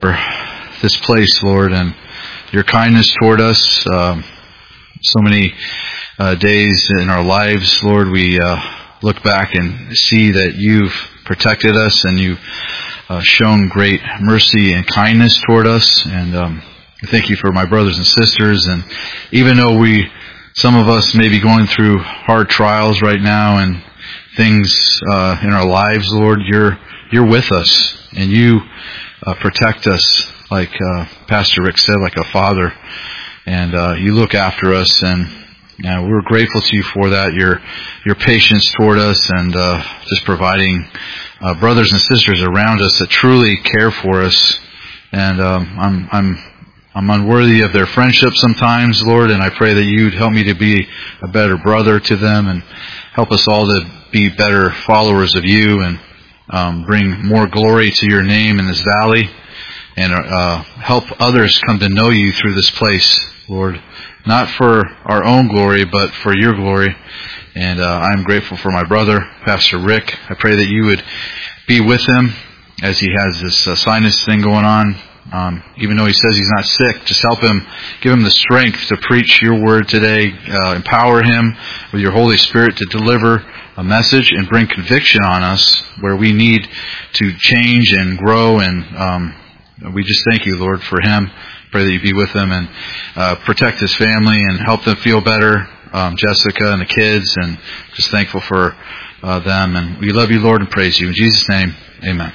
for this place, Lord, and your kindness toward us. So many days in our lives, Lord, we look back and see that you've protected us and you've shown great mercy and kindness toward us. And thank you for my brothers and sisters. And even though some of us may be going through hard trials right now and things in our lives, Lord, you're with us and you protect us, like Pastor Rick said, like a father, and you look after us, and we're grateful to you for that. Your patience toward us, and just providing brothers and sisters around us that truly care for us. And I'm unworthy of their friendship sometimes, Lord, and I pray that you'd help me to be a better brother to them, and help us all to be better followers of you, and bring more glory to your name in this valley, and help others come to know you through this place, Lord, not for our own glory, but for your glory. And I'm grateful for my brother, Pastor Rick. I pray that you would be with him as he has this sinus thing going on. Even though he says he's not sick, just help him, give him the strength to preach your word today, empower him with your Holy Spirit to deliver a message and bring conviction on us where we need to change and grow. And we just thank you, Lord, for him. Pray that you be with him and protect his family and help them feel better, Jessica and the kids, and just thankful for them. And we love you, Lord, and praise you. In Jesus' name, amen.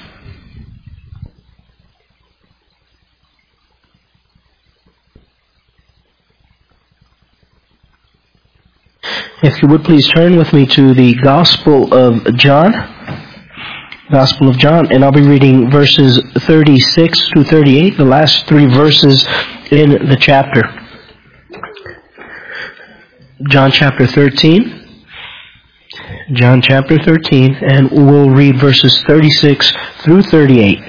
If you would please turn with me to the Gospel of John. Gospel of John, and I'll be reading verses 36 through 38, the last three verses in the chapter. John chapter 13. John chapter 13, and we'll read verses 36 through 38.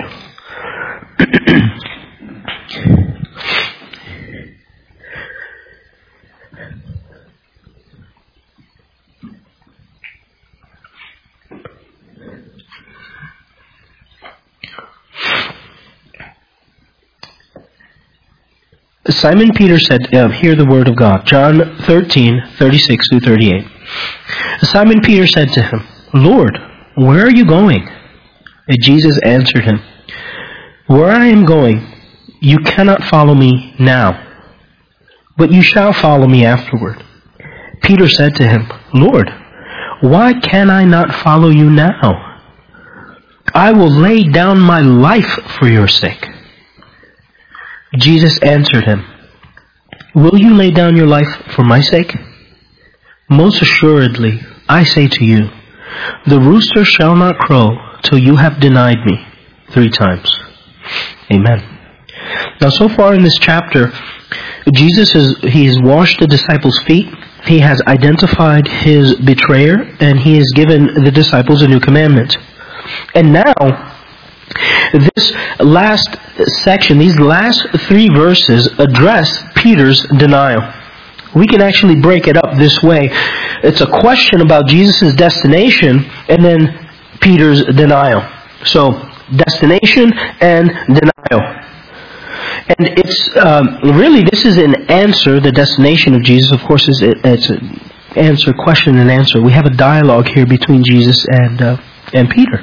Simon Peter said, hear the word of God. John 13, 36 through 38. Simon Peter said to him, Lord, where are you going? And Jesus answered him, where I am going, you cannot follow me now, but you shall follow me afterward. Peter said to him, Lord, why can I not follow you now? I will lay down my life for your sake. Jesus answered him, will you lay down your life for my sake? Most assuredly, I say to you, the rooster shall not crow till you have denied me 3 times. Amen. Now, so far in this chapter, Jesus has washed the disciples' feet. He has identified his betrayer, and he has given the disciples a new commandment. And now, this last section, these last 3 verses address Peter's denial. We can actually break it up this way. It's a question about Jesus' destination and then Peter's denial. So, destination and denial. And it's really, this is an answer. The destination of Jesus, of course, it's an answer, question and answer. We have a dialogue here between Jesus and Peter.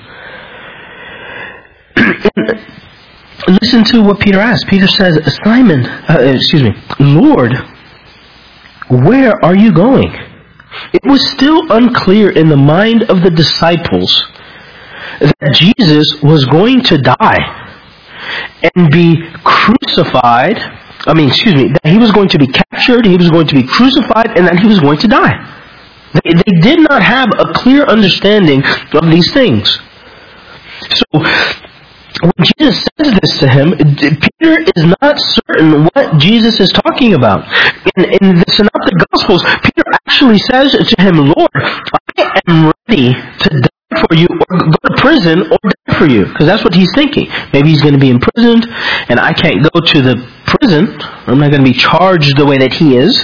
Listen to what Peter asked. Peter says, Lord, where are you going? It was still unclear in the mind of the disciples that Jesus was going to die and be crucified. That he was going to be captured, he was going to be crucified, and that he was going to die. They did not have a clear understanding of these things. So, when Jesus says this to him, Peter is not certain what Jesus is talking about. In the Synoptic Gospels, Peter actually says to him, Lord, I am ready to die for you, or go to prison, or die for you. Because that's what he's thinking. Maybe he's going to be imprisoned, and I can't go to the prison. I'm not going to be charged the way that he is.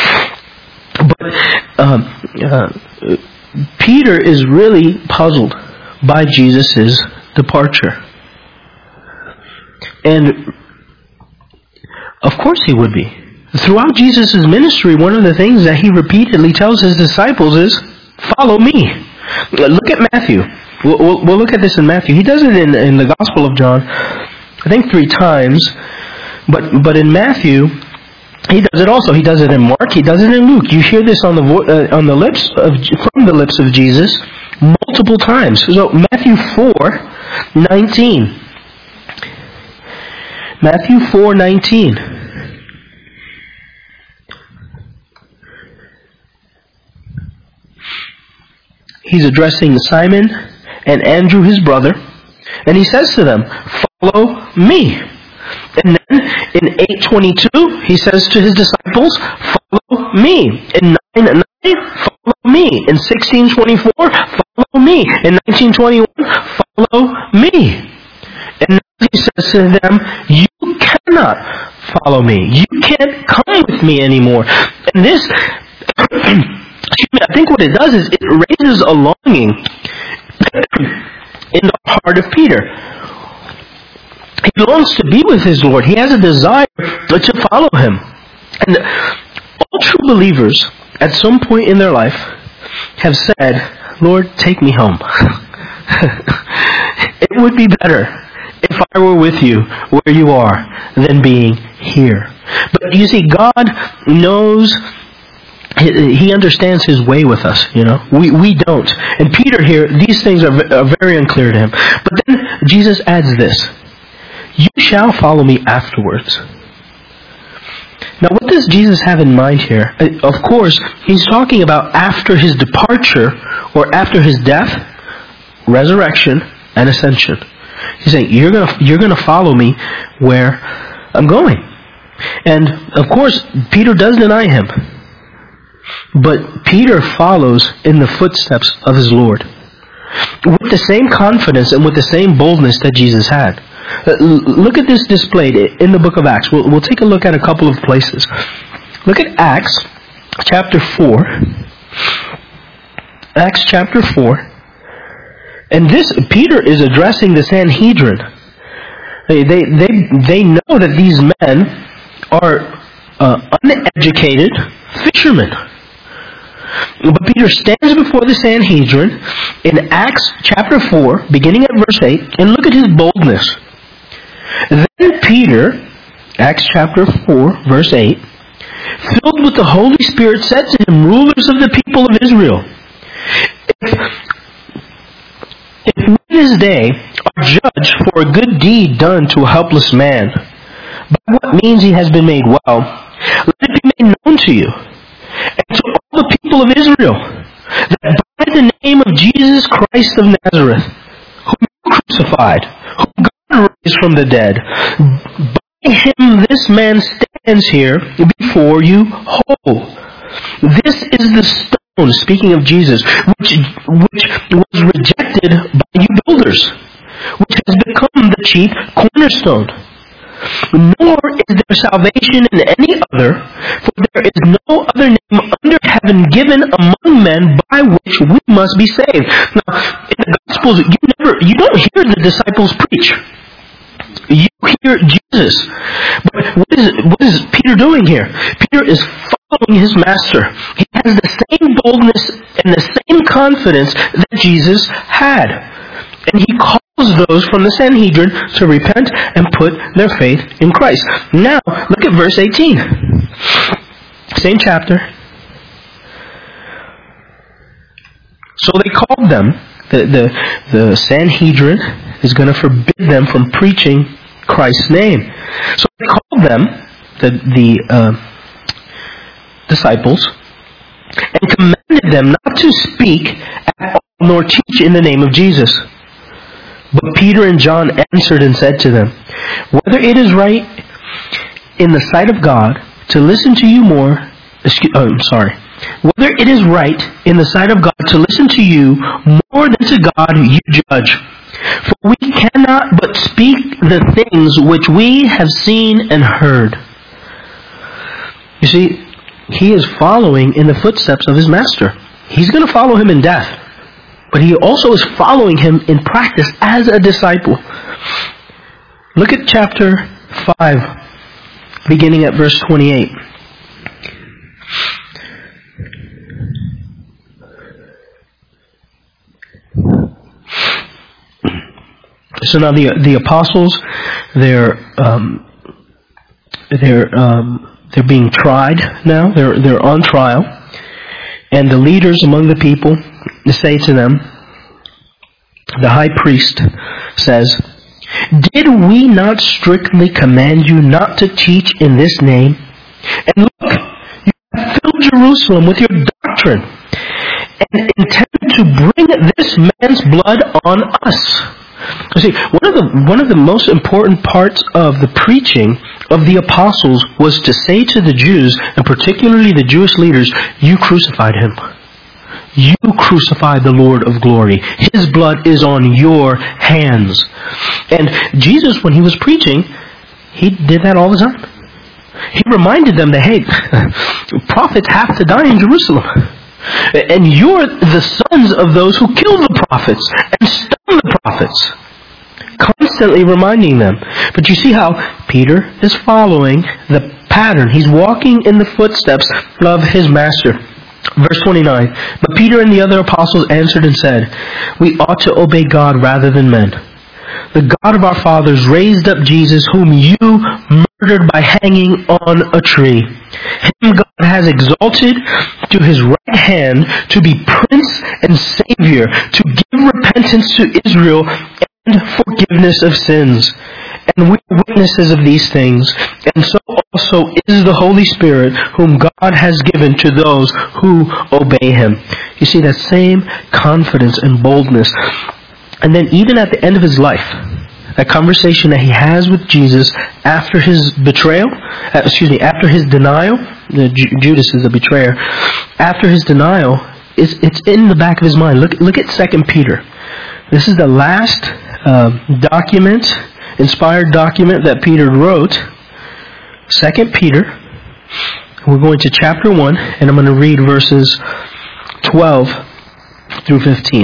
But Peter is really puzzled by Jesus' departure. And of course he would be. Throughout Jesus' ministry, one of the things that he repeatedly tells his disciples is, follow me. Look at Matthew. We'll look at this in Matthew. He does it in the Gospel of John, I think 3 times. But in Matthew, he does it also. He does it in Mark. He does it in Luke. You hear this from the lips of Jesus multiple times. So Matthew 4:19. Matthew 4:19. He's addressing Simon and Andrew, his brother, and he says to them, follow me. And then in 8:22, he says to his disciples, follow me. In 9:9, follow me. In 16:24, follow me. In 19:21, follow me. And now he says to them, you cannot follow me. You can't come with me anymore. And this, I think what it does is it raises a longing in the heart of Peter. He longs to be with his Lord. He has a desire to follow him. And all true believers at some point in their life have said, Lord, take me home. It would be better if I were with you where you are than being here. But you see, God knows, He understands His way with us, you know. We don't. And Peter here, these things are very unclear to him. But then Jesus adds this, you shall follow me afterwards. Now what does Jesus have in mind here? Of course, He's talking about after His departure, or after His death, resurrection, and ascension. He's saying, you're gonna follow me where I'm going. And of course, Peter does deny Him. But Peter follows in the footsteps of his Lord with the same confidence and with the same boldness that Jesus had. Look at this displayed in the book of Acts. We'll take a look at a couple of places. Look at Acts chapter 4. Acts chapter 4. And this, Peter is addressing the Sanhedrin. They know that these men are uneducated fishermen. But Peter stands before the Sanhedrin in Acts chapter 4, beginning at verse 8, and look at his boldness. Then Peter, Acts chapter 4, verse 8, filled with the Holy Spirit, said to him, rulers of the people of Israel, if we this day are judged for a good deed done to a helpless man, by what means he has been made well, let it be made known to you, and to all the people of Israel, that by the name of Jesus Christ of Nazareth, whom you crucified, whom God raised from the dead, by Him this man stands here before you whole. This is the stone, speaking of Jesus, which was rejected by you builders, which has become the chief cornerstone. Nor is there salvation in any other, for there is no other name under heaven given among men by which we must be saved. Now, in the Gospels, you don't hear the disciples preach. You hear Jesus. But what is Peter doing here? Peter is following his master. He has the same boldness and the same confidence that Jesus had. And he calls those from the Sanhedrin to repent and put their faith in Christ. Now, look at verse 18. Same chapter. So they called them, the Sanhedrin is going to forbid them from preaching Christ's name. So they called them, the disciples, and commanded them not to speak at all nor teach in the name of Jesus. But Peter and John answered and said to them, whether it is right in the sight of God to listen to you whether it is right in the sight of God to listen to you more than to God you judge. For we cannot but speak the things which we have seen and heard. You see, he is following in the footsteps of his master. He's going to follow him in death. But he also is following him in practice as a disciple. Look at chapter 5, beginning at verse 28. So now the apostles, they're being tried now. They're on trial, and the leaders among the people say to them, the high priest says, "Did we not strictly command you not to teach in this name? And look, you have filled Jerusalem with your doctrine, and intend to bring this man's blood on us." You see, one of the most important parts of the preaching of the apostles was to say to the Jews, and particularly the Jewish leaders, "You crucified him. You crucified the Lord of glory. His blood is on your hands." And Jesus, when he was preaching, he did that all the time. He reminded them that, hey, prophets have to die in Jerusalem. And you're the sons of those who killed the prophets and stoned the prophets. Constantly reminding them. But you see how Peter is following the pattern. He's walking in the footsteps of his master. Verse 29, "But Peter and the other apostles answered and said, 'We ought to obey God rather than men. The God of our fathers raised up Jesus, whom you murdered by hanging on a tree. Him God has exalted to his right hand to be Prince and Savior, to give repentance to Israel and forgiveness of sins. And we are witnesses of these things, and so also is the Holy Spirit, whom God has given to those who obey him.'" You see that same confidence and boldness. And then even at the end of his life, that conversation that he has with Jesus after his betrayal, after his denial, Judas is the betrayer, after his denial, it's in the back of his mind. Look at 2 Peter. This is the last inspired document that Peter wrote. 2 Peter. We're going to chapter 1, and I'm going to read verses 12 through 15.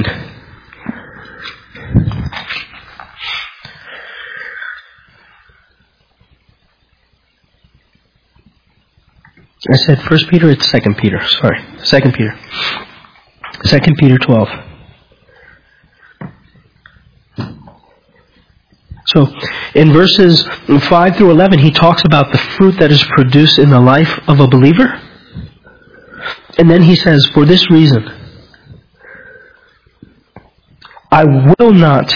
I said 1 Peter, it's 2 Peter. Sorry, 2 Peter. 2 Peter 12. So, in verses 5 through 11, he talks about the fruit that is produced in the life of a believer. And then he says, "For this reason, I will not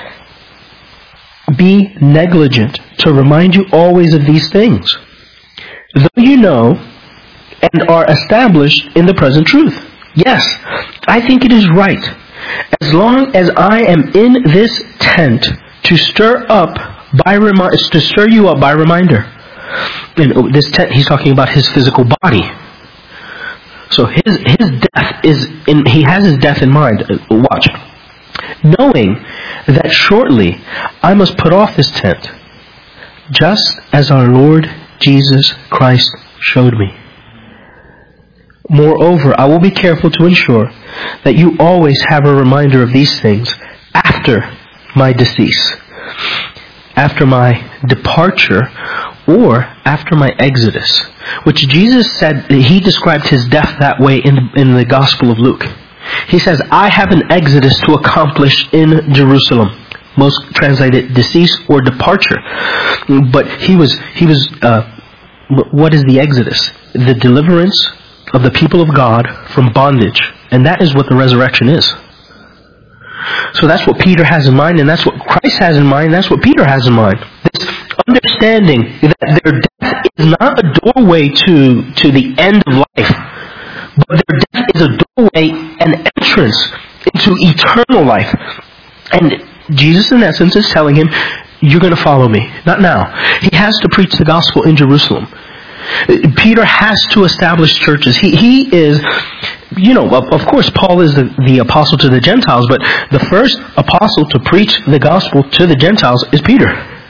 be negligent to remind you always of these things, though you know and are established in the present truth. Yes, I think it is right, as long as I am in this tent, to stir you up by reminder." And this tent, he's talking about his physical body. So his death he has his death in mind. Watch. "Knowing that shortly I must put off this tent, just as our Lord Jesus Christ showed me. Moreover, I will be careful to ensure that you always have a reminder of these things after my decease, after my departure, or after my exodus." Which Jesus said, he described his death that way in the Gospel of Luke. He says, "I have an exodus to accomplish in Jerusalem." Most translated decease or departure. But he was what is the exodus? The deliverance of the people of God from bondage. And that is what the resurrection is. So that's what Peter has in mind, and that's what Christ has in mind, and that's what Peter has in mind. This understanding that their death is not a doorway to the end of life, but their death is a doorway, an entrance into eternal life. And Jesus, in essence, is telling him, you're going to follow me. Not now. He has to preach the gospel in Jerusalem. Peter has to establish churches. He is, of course, Paul is the apostle to the Gentiles, but the first apostle to preach the gospel to the Gentiles is Peter.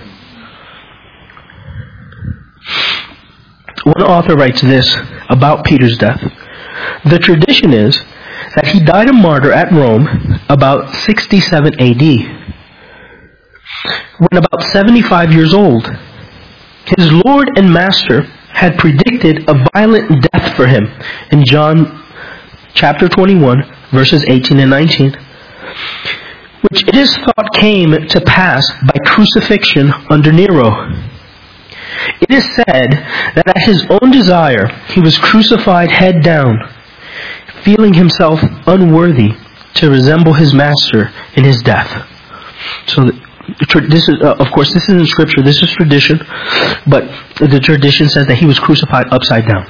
One author writes this about Peter's death. "The tradition is that he died a martyr at Rome about 67 AD. when about 75 years old, his Lord and Master had predicted a violent death for him in John chapter 21, verses 18 and 19, which it is thought came to pass by crucifixion under Nero. It is said that at his own desire he was crucified head down, feeling himself unworthy to resemble his Master in his death. So this is, of course, this isn't scripture, this is tradition, but the tradition says that he was crucified upside down.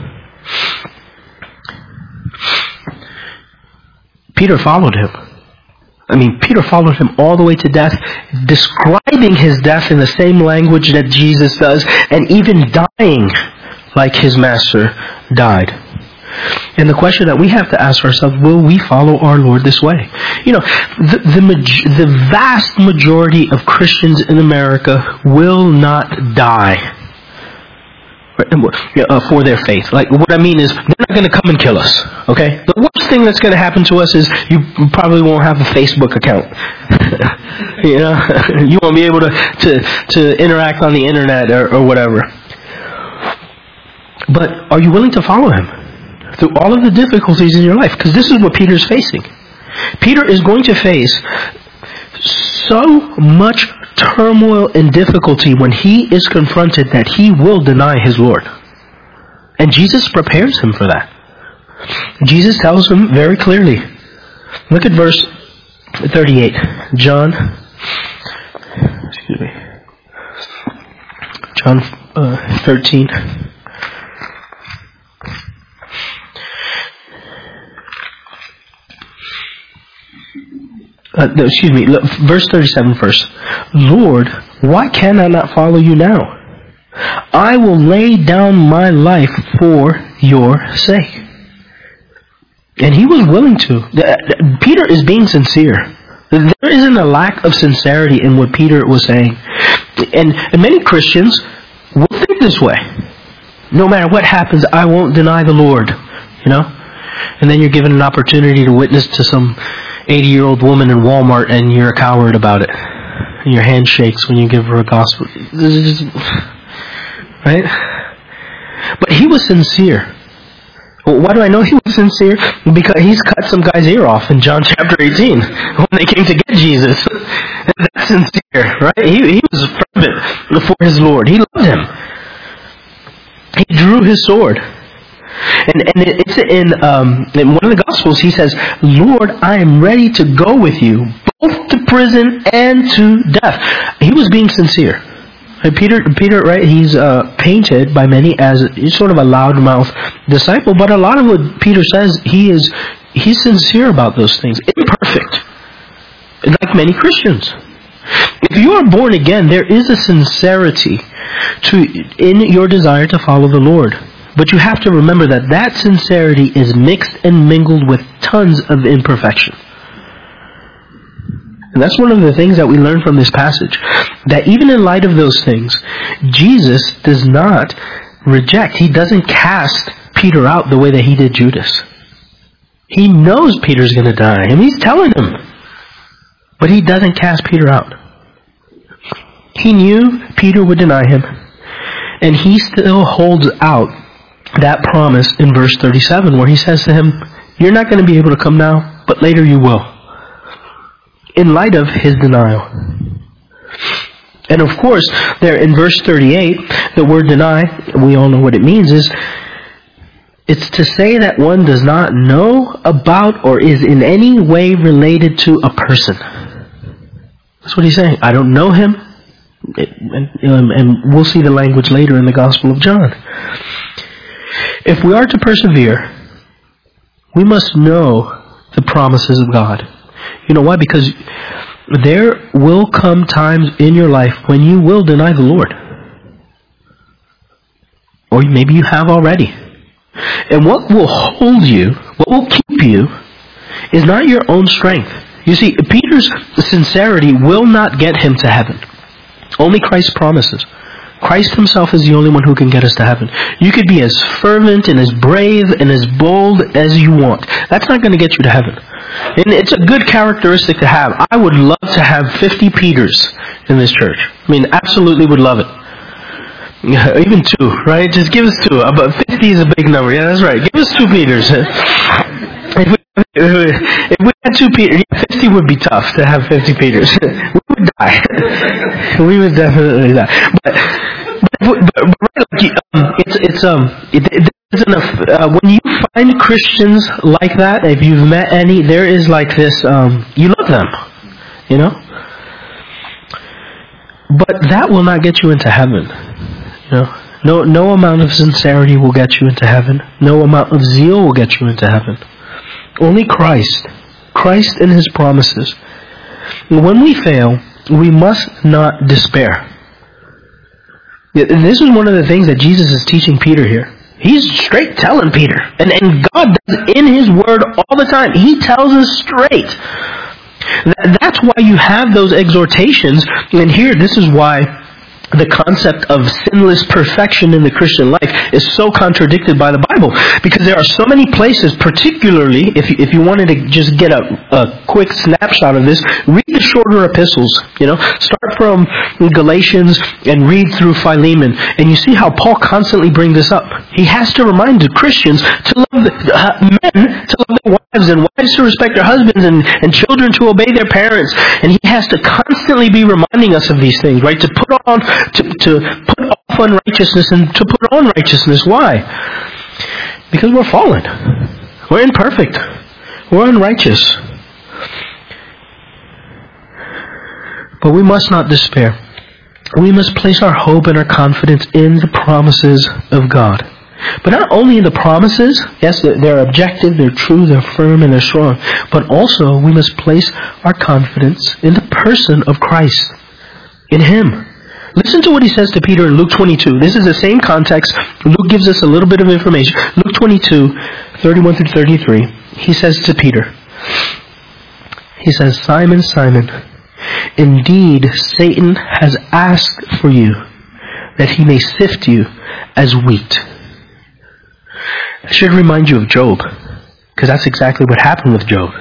Peter followed him. Peter followed him all the way to death, describing his death in the same language that Jesus does, and even dying like his Master died. And the question that we have to ask ourselves, will we follow our Lord this way? The vast majority of Christians in America will not die for their faith. Like, what I mean is, they're not going to come and kill us. Okay? The worst thing that's going to happen to us is you probably won't have a Facebook account. You won't be able to interact on the internet or whatever. But are you willing to follow him through all of the difficulties in your life? Because this is what Peter's facing. Peter is going to face so much turmoil and difficulty when he is confronted that he will deny his Lord. And Jesus prepares him for that. Jesus tells him very clearly. Look at verse 38. John 13. Verse 37 first. Lord, why can I not follow you now? I will lay down my life for your sake. And he was willing to. Peter is being sincere. There isn't a lack of sincerity in what Peter was saying. And many Christians will think this way. No matter what happens, I won't deny the Lord. And then you're given an opportunity to witness to some 80-year-old woman in Walmart, and you're a coward about it. And your hand shakes when you give her a gospel. Right? But he was sincere. Well, why do I know he was sincere? Because he's cut some guy's ear off in John chapter 18 when they came to get Jesus. That's sincere, right? He was fervent before his Lord. He loved him. He drew his sword. And it's in one of the Gospels, he says, Lord, I am ready to go with you, both to prison and to death. He was being sincere. And Peter, right, he's painted by many as sort of a loudmouth disciple, but a lot of what Peter says, he's sincere about those things. Imperfect. Like many Christians. If you are born again, there is a sincerity in your desire to follow the Lord. But you have to remember that sincerity is mixed and mingled with tons of imperfection. And that's one of the things that we learn from this passage. That even in light of those things, Jesus does not reject. He doesn't cast Peter out the way that he did Judas. He knows Peter's going to die, and he's telling him. But he doesn't cast Peter out. He knew Peter would deny him, and he still holds out that promise in verse 37 where he says to him, you're not going to be able to come now, but later you will. In light of his denial. And of course, there in verse 38, the word deny, we all know what it means, it's to say that one does not know about or is in any way related to a person. That's what he's saying. I don't know him. And we'll see the language later in the Gospel of John. If we are to persevere, we must know the promises of God. You know why? Because there will come times in your life when you will deny the Lord. Or maybe you have already. And what will hold you, what will keep you, is not your own strength. You see, Peter's sincerity will not get him to heaven. Only Christ's promises. Christ himself is the only one who can get us to heaven. You could be as fervent and as brave and as bold as you want. That's not going to get you to heaven. And it's a good characteristic to have. I would love to have 50 Peters in this church. I mean, absolutely would love it. Yeah, even 2, right? Just give us 2. But 50 is a big number. Yeah, that's right. Give us 2 Peters. If we had 2 Peters, 50 would be tough to have 50 Peters. We would die. We would definitely die. There's enough. When you find Christians like that, if you've met any, there is like this. You love them, you know. But that will not get you into heaven. You know, no amount of sincerity will get you into heaven. No amount of zeal will get you into heaven. Only Christ and His promises. When we fail, we must not despair. This is one of the things that Jesus is teaching Peter here. He's straight telling Peter. And God does in His Word all the time. He tells us straight. That's why you have those exhortations. And here, this is why the concept of sinless perfection in the Christian life is so contradicted by the Bible. Because there are so many places, particularly, if you wanted to just get a quick snapshot of this, read the shorter epistles. You know, start from Galatians and read through Philemon. And you see how Paul constantly brings this up. He has to remind the Christians to love men to love their wives, and wives to respect their husbands, and children to obey their parents. And he has to constantly be reminding us of these things, right? To put off unrighteousness and to put on righteousness. Why? Because we're fallen. We're imperfect. We're unrighteous. But we must not despair. We must place our hope and our confidence in the promises of God. But not only in the promises, yes, they're objective, they're true, they're firm, and they're strong, but also we must place our confidence in the person of Christ, in Him. Listen to what he says to Peter in Luke 22. This is the same context. Luke gives us a little bit of information. Luke 22, 31 through 33. He says to Peter, he says, Simon, Simon, indeed Satan has asked for you that he may sift you as wheat. I should remind you of Job, because that's exactly what happened with Job.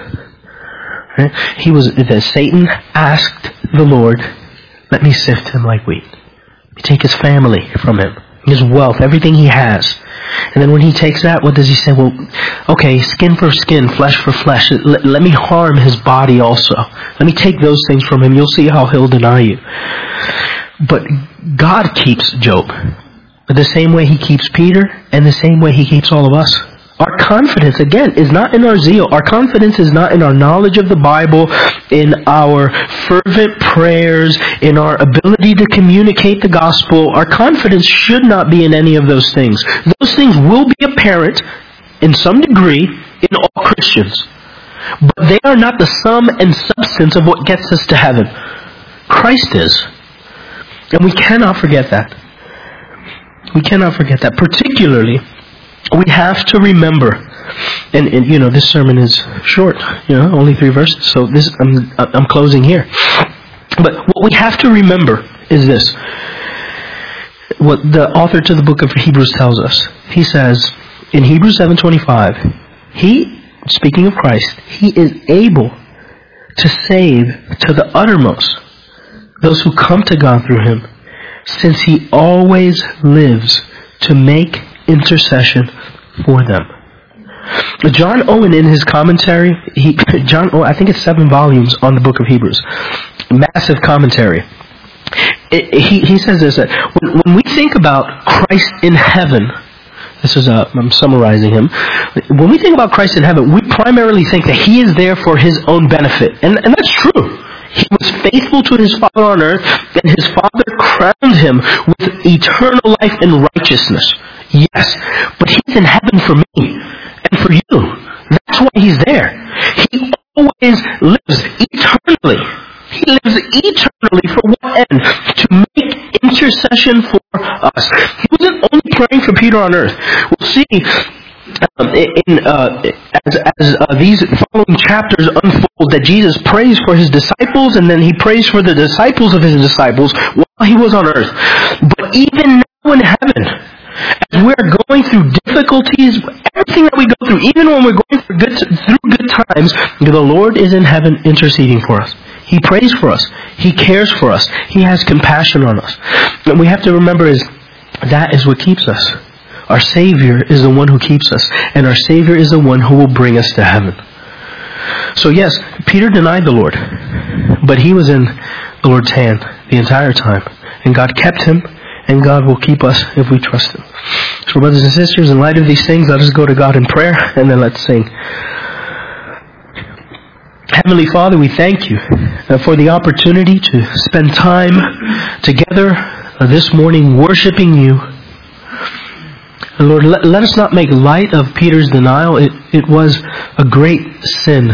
Right? Satan asked the Lord, let me sift him like wheat. Let me take his family from him, his wealth, everything he has. And then when he takes that, what does he say? Well, okay, skin for skin, flesh for flesh. Let me harm his body also. Let me take those things from him. You'll see how he'll deny you. But God keeps Job. The same way He keeps Peter, and the same way He keeps all of us. Our confidence, again, is not in our zeal. Our confidence is not in our knowledge of the Bible, in our fervent prayers, in our ability to communicate the gospel. Our confidence should not be in any of those things. Those things will be apparent, in some degree, in all Christians. But they are not the sum and substance of what gets us to heaven. Christ is. And we cannot forget that. We cannot forget that. Particularly, we have to remember, and you know, this sermon is short, you know, only 3 verses, so this I'm closing here. But what we have to remember is this. What the author to the book of Hebrews tells us. He says, in Hebrews 7:25, He, speaking of Christ, He is able to save to the uttermost those who come to God through Him, since He always lives to make intercession for them. John Owen, in his commentary, I think it's 7 volumes on the book of Hebrews, massive commentary. He says this, that when we think about Christ in heaven, I'm summarizing him. When we think about Christ in heaven, we primarily think that He is there for His own benefit, and that's true. He was faithful to His Father on earth, and His Father crowned Him with eternal life and righteousness. Yes, but He's in heaven for me and for you. That's why He's there. He always lives eternally. He lives eternally for what end? To make intercession for us. He wasn't only praying for Peter on earth. We'll see as these following chapters unfold, that Jesus prays for His disciples, and then He prays for the disciples of His disciples while He was on earth. But even now in heaven, as we're going through difficulties, everything that we go through, even when we're going through good times, the Lord is in heaven interceding for us. He prays for us. He cares for us. He has compassion on us. What we have to remember is that is what keeps us. Our Savior is the one who keeps us, and our Savior is the one who will bring us to heaven. So yes, Peter denied the Lord, but he was in the Lord's hand the entire time, and God kept him, and God will keep us if we trust Him. So brothers and sisters, in light of these things, let us go to God in prayer, and then let's sing. Heavenly Father, we thank You for the opportunity to spend time together this morning worshiping You. And Lord, let us not make light of Peter's denial. It was a great sin.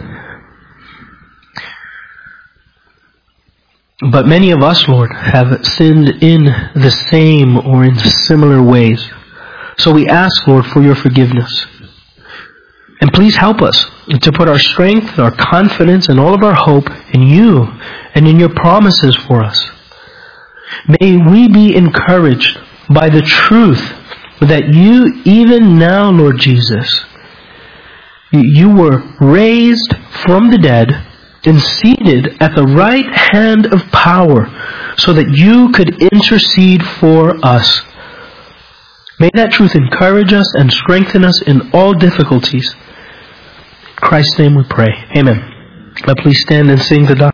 But many of us, Lord, have sinned in the same or in similar ways. So we ask, Lord, for Your forgiveness. And please help us to put our strength, our confidence, and all of our hope in You and in Your promises for us. May we be encouraged by the truth that You, even now, Lord Jesus, You were raised from the dead and seated at the right hand of power so that You could intercede for us. May that truth encourage us and strengthen us in all difficulties. In Christ's name we pray. Amen. Please stand and sing the